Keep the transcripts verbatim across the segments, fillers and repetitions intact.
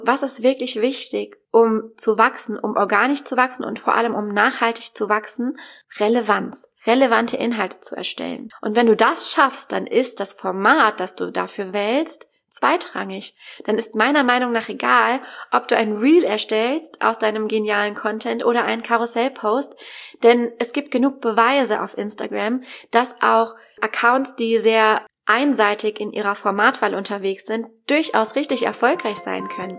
Was ist wirklich wichtig, um zu wachsen, um organisch zu wachsen und vor allem um nachhaltig zu wachsen? Relevanz, relevante Inhalte zu erstellen. Und wenn du das schaffst, dann ist das Format, das du dafür wählst, zweitrangig. Dann ist meiner Meinung nach egal, ob du ein Reel erstellst aus deinem genialen Content oder einen Karussellpost, denn es gibt genug Beweise auf Instagram, dass auch Accounts, die sehr einseitig in ihrer Formatwahl unterwegs sind, durchaus richtig erfolgreich sein können.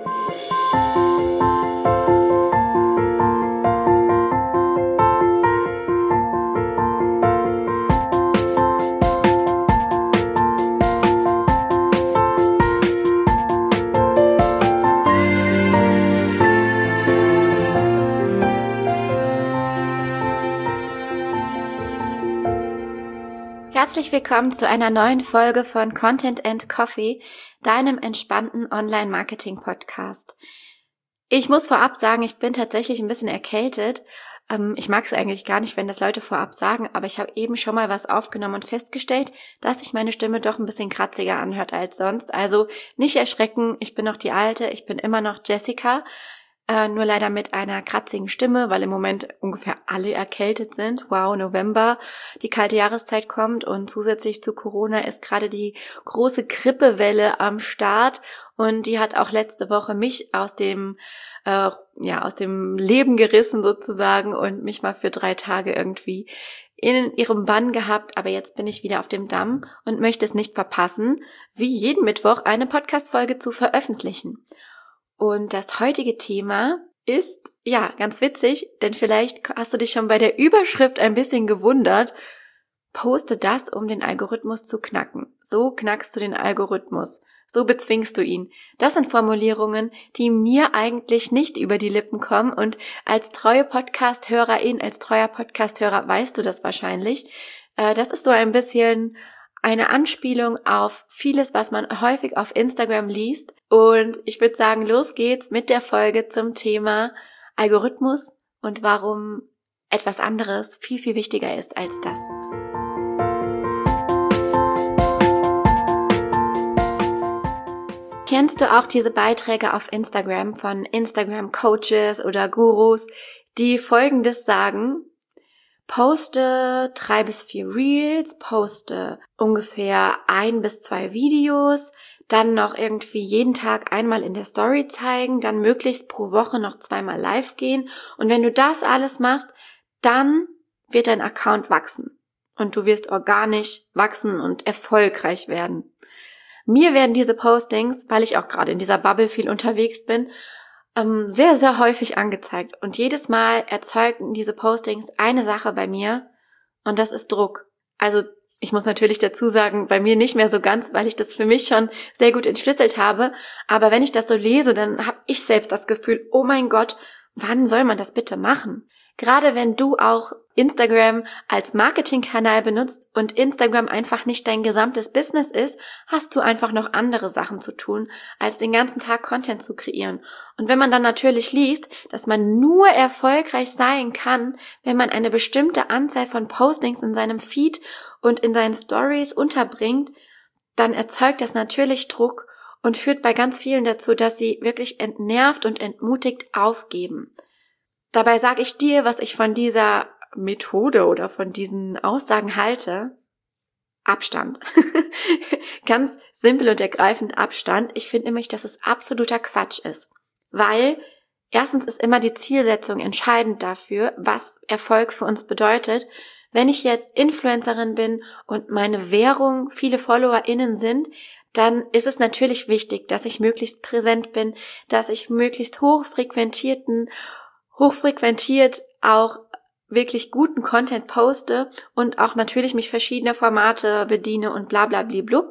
Herzlich willkommen zu einer neuen Folge von Content and Coffee, deinem entspannten Online-Marketing-Podcast. Ich muss vorab sagen, ich bin tatsächlich ein bisschen erkältet. Ich mag es eigentlich gar nicht, wenn das Leute vorab sagen, aber ich habe eben schon mal was aufgenommen und festgestellt, dass sich meine Stimme doch ein bisschen kratziger anhört als sonst. Also nicht erschrecken, ich bin noch die Alte, ich bin immer noch Jessica. Äh, nur leider mit einer kratzigen Stimme, weil im Moment ungefähr alle erkältet sind. Wow, November, die kalte Jahreszeit kommt und zusätzlich zu Corona ist gerade die große Grippewelle am Start und die hat auch letzte Woche mich aus dem äh, ja aus dem Leben gerissen sozusagen und mich mal für drei Tage irgendwie in ihrem Bann gehabt, aber jetzt bin ich wieder auf dem Damm und möchte es nicht verpassen, wie jeden Mittwoch eine Podcast-Folge zu veröffentlichen. Und das heutige Thema ist, ja, ganz witzig, denn vielleicht hast du dich schon bei der Überschrift ein bisschen gewundert. Poste das, um den Algorithmus zu knacken. So knackst du den Algorithmus. So bezwingst du ihn. Das sind Formulierungen, die mir eigentlich nicht über die Lippen kommen und als treue Podcast-Hörerin, als treuer Podcast-Hörer weißt du das wahrscheinlich. Das ist so ein bisschen eine Anspielung auf vieles, was man häufig auf Instagram liest. Und ich würde sagen, los geht's mit der Folge zum Thema Algorithmus und warum etwas anderes viel, viel wichtiger ist als das. Kennst du auch diese Beiträge auf Instagram von Instagram-Coaches oder Gurus, die Folgendes sagen: Poste drei bis vier Reels, poste ungefähr ein bis zwei Videos, dann noch irgendwie jeden Tag einmal in der Story zeigen, dann möglichst pro Woche noch zweimal live gehen. Und wenn du das alles machst, dann wird dein Account wachsen. Und du wirst organisch wachsen und erfolgreich werden. Mir werden diese Postings, weil ich auch gerade in dieser Bubble viel unterwegs bin, sehr, sehr häufig angezeigt. Und jedes Mal erzeugen diese Postings eine Sache bei mir und das ist Druck. Also ich muss natürlich dazu sagen, bei mir nicht mehr so ganz, weil ich das für mich schon sehr gut entschlüsselt habe. Aber wenn ich das so lese, dann habe ich selbst das Gefühl, oh mein Gott, wann soll man das bitte machen? Gerade wenn du auch Instagram als Marketingkanal benutzt und Instagram einfach nicht dein gesamtes Business ist, hast du einfach noch andere Sachen zu tun, als den ganzen Tag Content zu kreieren. Und wenn man dann natürlich liest, dass man nur erfolgreich sein kann, wenn man eine bestimmte Anzahl von Postings in seinem Feed und in seinen Stories unterbringt, dann erzeugt das natürlich Druck und führt bei ganz vielen dazu, dass sie wirklich entnervt und entmutigt aufgeben. Dabei sage ich dir, was ich von dieser Methode oder von diesen Aussagen halte. Abstand. Ganz simpel und ergreifend Abstand. Ich finde nämlich, dass es absoluter Quatsch ist. Weil erstens ist immer die Zielsetzung entscheidend dafür, was Erfolg für uns bedeutet. Wenn ich jetzt Influencerin bin und meine Währung viele FollowerInnen sind, dann ist es natürlich wichtig, dass ich möglichst präsent bin, dass ich möglichst hochfrequentierten hochfrequentiert auch wirklich guten Content poste und auch natürlich mich verschiedener Formate bediene und bla bla blub.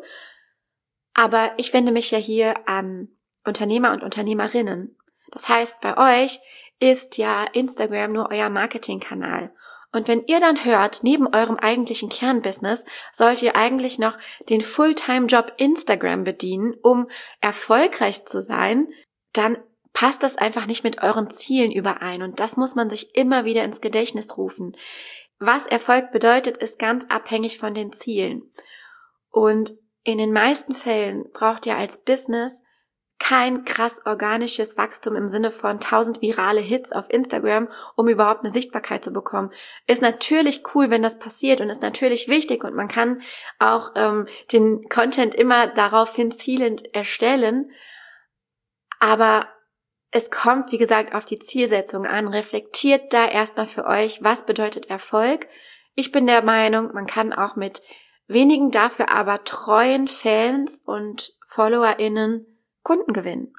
Aber ich wende mich ja hier an Unternehmer und Unternehmerinnen. Das heißt, bei euch ist ja Instagram nur euer Marketingkanal. Und wenn ihr dann hört, neben eurem eigentlichen Kernbusiness sollt ihr eigentlich noch den Fulltime-Job Instagram bedienen, um erfolgreich zu sein, dann passt das einfach nicht mit euren Zielen überein und das muss man sich immer wieder ins Gedächtnis rufen. Was Erfolg bedeutet, ist ganz abhängig von den Zielen. Und in den meisten Fällen braucht ihr als Business kein krass organisches Wachstum im Sinne von tausend virale Hits auf Instagram, um überhaupt eine Sichtbarkeit zu bekommen. Ist natürlich cool, wenn das passiert und ist natürlich wichtig und man kann auch ähm, den Content immer daraufhin zielend erstellen. Aber es kommt, wie gesagt, auf die Zielsetzung an. Reflektiert da erstmal für euch, was bedeutet Erfolg. Ich bin der Meinung, man kann auch mit wenigen, dafür aber treuen Fans und FollowerInnen Kunden gewinnen.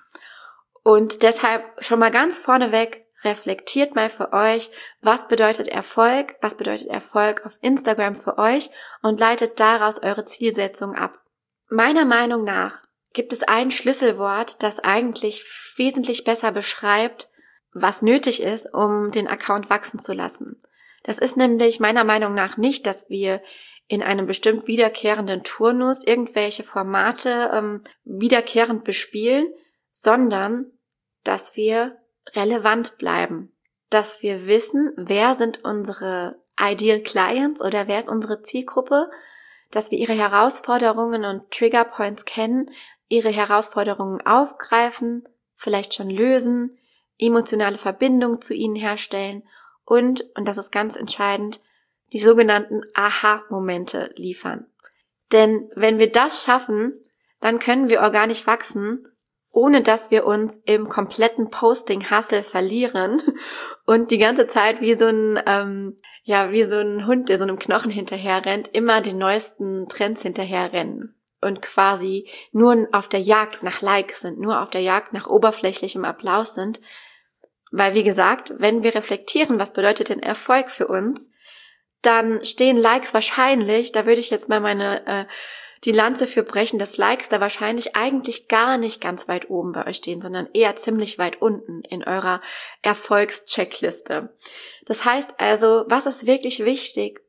Und deshalb schon mal ganz vorneweg, reflektiert mal für euch, was bedeutet Erfolg, was bedeutet Erfolg auf Instagram für euch und leitet daraus eure Zielsetzung ab. Meiner Meinung nach gibt es ein Schlüsselwort, das eigentlich wesentlich besser beschreibt, was nötig ist, um den Account wachsen zu lassen. Das ist nämlich meiner Meinung nach nicht, dass wir in einem bestimmt wiederkehrenden Turnus irgendwelche Formate ähm, wiederkehrend bespielen, sondern dass wir relevant bleiben. Dass wir wissen, wer sind unsere Ideal Clients oder wer ist unsere Zielgruppe, dass wir ihre Herausforderungen und Triggerpoints kennen, ihre Herausforderungen aufgreifen, vielleicht schon lösen, emotionale Verbindung zu ihnen herstellen und, und das ist ganz entscheidend, die sogenannten Aha-Momente liefern. Denn wenn wir das schaffen, dann können wir organisch wachsen, ohne dass wir uns im kompletten Posting-Hustle verlieren und die ganze Zeit wie so ein, ähm, ja, wie so ein Hund, der so einem Knochen hinterher rennt, immer den neuesten Trends hinterher rennen und quasi nur auf der Jagd nach Likes sind, nur auf der Jagd nach oberflächlichem Applaus sind. Weil, wie gesagt, wenn wir reflektieren, was bedeutet denn Erfolg für uns, dann stehen Likes wahrscheinlich, da würde ich jetzt mal meine äh, die Lanze für brechen, dass Likes da wahrscheinlich eigentlich gar nicht ganz weit oben bei euch stehen, sondern eher ziemlich weit unten in eurer Erfolgscheckliste. Das heißt also, was ist wirklich wichtig,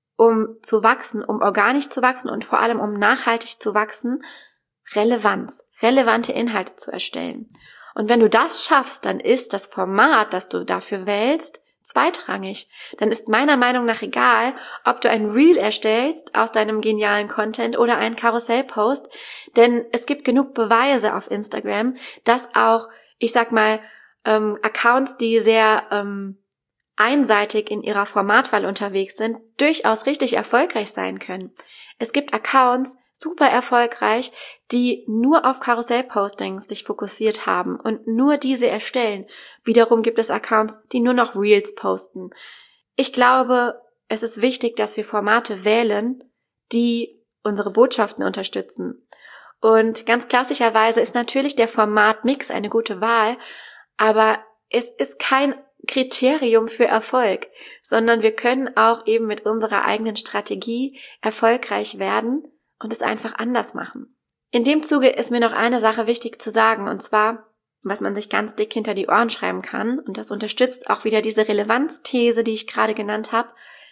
um zu wachsen, um organisch zu wachsen und vor allem um nachhaltig zu wachsen? Relevanz, relevante Inhalte zu erstellen. Und wenn du das schaffst, dann ist das Format, das du dafür wählst, zweitrangig. Dann ist meiner Meinung nach egal, ob du ein Reel erstellst aus deinem genialen Content oder einen Karussellpost, denn es gibt genug Beweise auf Instagram, dass auch, ich sag mal, ähm, Accounts, die sehr ähm, einseitig in ihrer Formatwahl unterwegs sind, durchaus richtig erfolgreich sein können. Es gibt Accounts, super erfolgreich, die nur auf Karussellpostings sich fokussiert haben und nur diese erstellen. Wiederum gibt es Accounts, die nur noch Reels posten. Ich glaube, es ist wichtig, dass wir Formate wählen, die unsere Botschaften unterstützen. Und ganz klassischerweise ist natürlich der Formatmix eine gute Wahl, aber es ist kein Kriterium für Erfolg, sondern wir können auch eben mit unserer eigenen Strategie erfolgreich werden und es einfach anders machen. In dem Zuge ist mir noch eine Sache wichtig zu sagen, und zwar, was man sich ganz dick hinter die Ohren schreiben kann, und das unterstützt auch wieder diese Relevanzthese, die ich gerade genannt habe.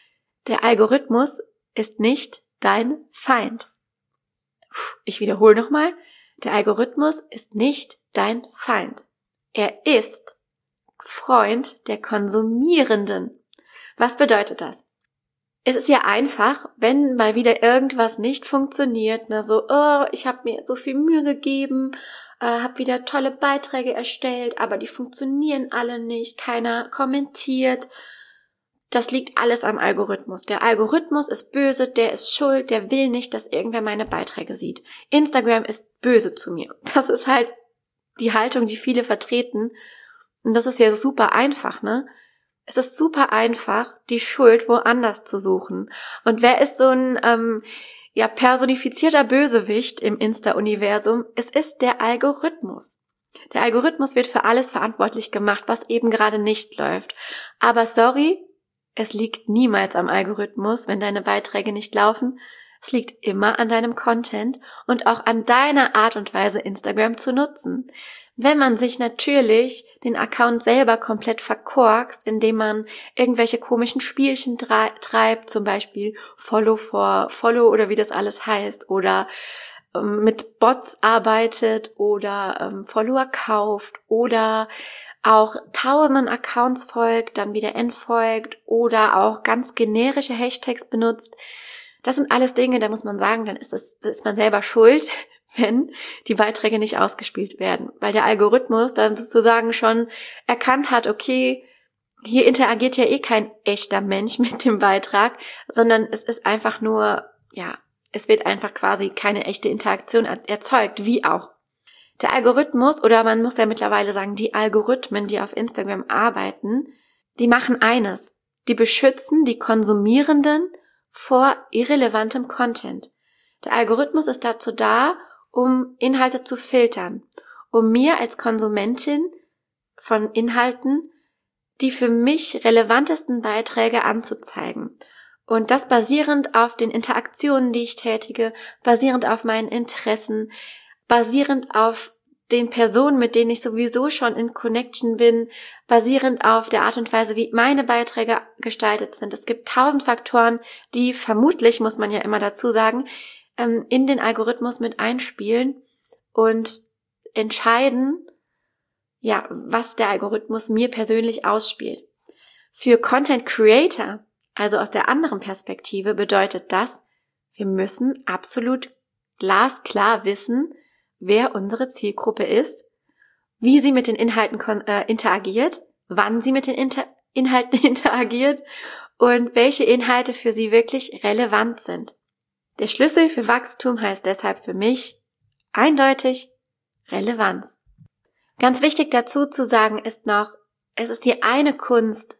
Der Algorithmus ist nicht dein Feind. Ich wiederhole nochmal, der Algorithmus ist nicht dein Feind. Er ist Freund der Konsumierenden. Was bedeutet das? Es ist ja einfach, wenn mal wieder irgendwas nicht funktioniert, na so, oh, ich habe mir so viel Mühe gegeben, äh, habe wieder tolle Beiträge erstellt, aber die funktionieren alle nicht, keiner kommentiert. Das liegt alles am Algorithmus. Der Algorithmus ist böse, der ist schuld, der will nicht, dass irgendwer meine Beiträge sieht. Instagram ist böse zu mir. Das ist halt die Haltung, die viele vertreten. Und das ist ja super einfach, ne? Es ist super einfach, die Schuld woanders zu suchen. Und wer ist so ein ähm, ja personifizierter Bösewicht im Insta-Universum? Es ist der Algorithmus. Der Algorithmus wird für alles verantwortlich gemacht, was eben gerade nicht läuft. Aber sorry, es liegt niemals am Algorithmus, wenn deine Beiträge nicht laufen. Es liegt immer an deinem Content und auch an deiner Art und Weise, Instagram zu nutzen. Wenn man sich natürlich den Account selber komplett verkorkst, indem man irgendwelche komischen Spielchen treibt, zum Beispiel Follow for Follow oder wie das alles heißt, oder ähm, mit Bots arbeitet oder ähm, Follower kauft oder auch tausenden Accounts folgt, dann wieder entfolgt oder auch ganz generische Hashtags benutzt. Das sind alles Dinge, da muss man sagen, dann ist, das, das ist man selber schuld. wenn die Beiträge nicht ausgespielt werden, weil der Algorithmus dann sozusagen schon erkannt hat, okay, hier interagiert ja eh kein echter Mensch mit dem Beitrag, sondern es ist einfach nur, ja, es wird einfach quasi keine echte Interaktion erzeugt, wie auch. Der Algorithmus, oder man muss ja mittlerweile sagen, die Algorithmen, die auf Instagram arbeiten, die machen eines, die beschützen die Konsumierenden vor irrelevantem Content. Der Algorithmus ist dazu da, um Inhalte zu filtern, um mir als Konsumentin von Inhalten die für mich relevantesten Beiträge anzuzeigen. Und das basierend auf den Interaktionen, die ich tätige, basierend auf meinen Interessen, basierend auf den Personen, mit denen ich sowieso schon in Connection bin, basierend auf der Art und Weise, wie meine Beiträge gestaltet sind. Es gibt tausend Faktoren, die vermutlich, muss man ja immer dazu sagen, in den Algorithmus mit einspielen und entscheiden, ja, was der Algorithmus mir persönlich ausspielt. Für Content Creator, also aus der anderen Perspektive, bedeutet das, wir müssen absolut glasklar wissen, wer unsere Zielgruppe ist, wie sie mit den Inhalten kon- äh, interagiert, wann sie mit den Inter- Inhalten interagiert und welche Inhalte für sie wirklich relevant sind. Der Schlüssel für Wachstum heißt deshalb für mich eindeutig Relevanz. Ganz wichtig dazu zu sagen ist noch, es ist die eine Kunst,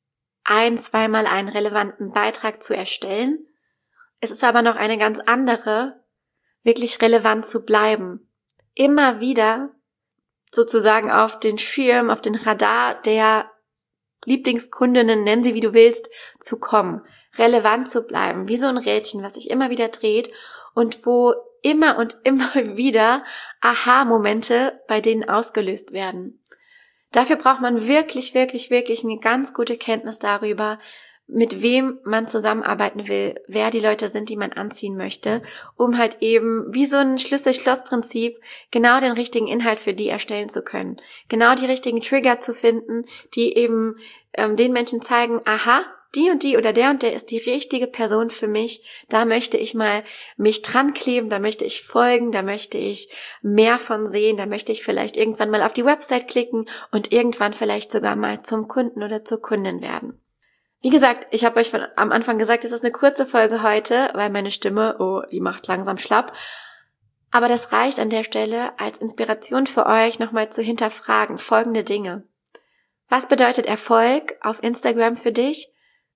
ein-, zweimal einen relevanten Beitrag zu erstellen. Es ist aber noch eine ganz andere, wirklich relevant zu bleiben. Immer wieder sozusagen auf den Schirm, auf den Radar der Lieblingskundinnen, nenn sie wie du willst, zu kommen. Relevant zu bleiben, wie so ein Rädchen, was sich immer wieder dreht und wo immer und immer wieder Aha-Momente bei denen ausgelöst werden. Dafür braucht man wirklich, wirklich, wirklich eine ganz gute Kenntnis darüber, mit wem man zusammenarbeiten will, wer die Leute sind, die man anziehen möchte, um halt eben wie so ein Schlüssel-Schloss-Prinzip genau den richtigen Inhalt für die erstellen zu können. Genau die richtigen Trigger zu finden, die eben ähm, den Menschen zeigen, aha, die und die oder der und der ist die richtige Person für mich, da möchte ich mal mich dran kleben, da möchte ich folgen, da möchte ich mehr von sehen, da möchte ich vielleicht irgendwann mal auf die Website klicken und irgendwann vielleicht sogar mal zum Kunden oder zur Kundin werden. Wie gesagt, ich habe euch von, am Anfang gesagt, es ist eine kurze Folge heute, weil meine Stimme, oh, die macht langsam schlapp. Aber das reicht an der Stelle als Inspiration für euch, nochmal zu hinterfragen folgende Dinge. Was bedeutet Erfolg auf Instagram für dich?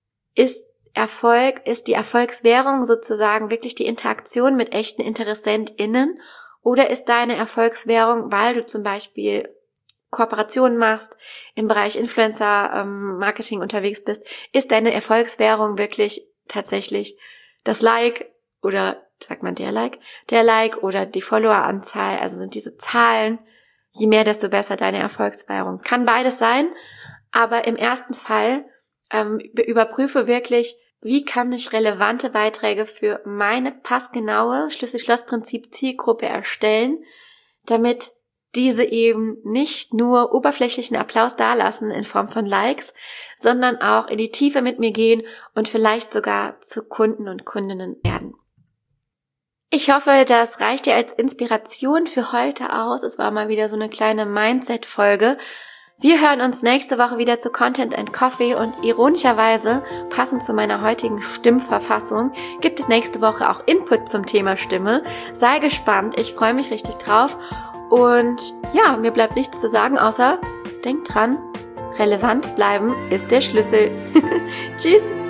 Ist Erfolg, ist die Erfolgswährung sozusagen wirklich die Interaktion mit echten InteressentInnen oder ist deine Erfolgswährung, weil du zum Beispiel Kooperationen machst, im Bereich Influencer-Marketing unterwegs bist, ist deine Erfolgswährung wirklich tatsächlich das Like oder, sagt man der Like, der Like oder die Followeranzahl, also sind diese Zahlen, je mehr, desto besser deine Erfolgswährung. Kann beides sein, aber im ersten Fall ähm, überprüfe wirklich, wie kann ich relevante Beiträge für meine passgenaue Schlüssel-Schloss-Prinzip Zielgruppe erstellen, damit diese eben nicht nur oberflächlichen Applaus dalassen in Form von Likes, sondern auch in die Tiefe mit mir gehen und vielleicht sogar zu Kunden und Kundinnen werden. Ich hoffe, das reicht dir als Inspiration für heute aus. Es war mal wieder so eine kleine Mindset-Folge. Wir hören uns nächste Woche wieder zu Content and Coffee und ironischerweise, passend zu meiner heutigen Stimmverfassung, gibt es nächste Woche auch Input zum Thema Stimme. Sei gespannt, ich freue mich richtig drauf und ja, mir bleibt nichts zu sagen, außer denk dran, relevant bleiben ist der Schlüssel. Tschüss!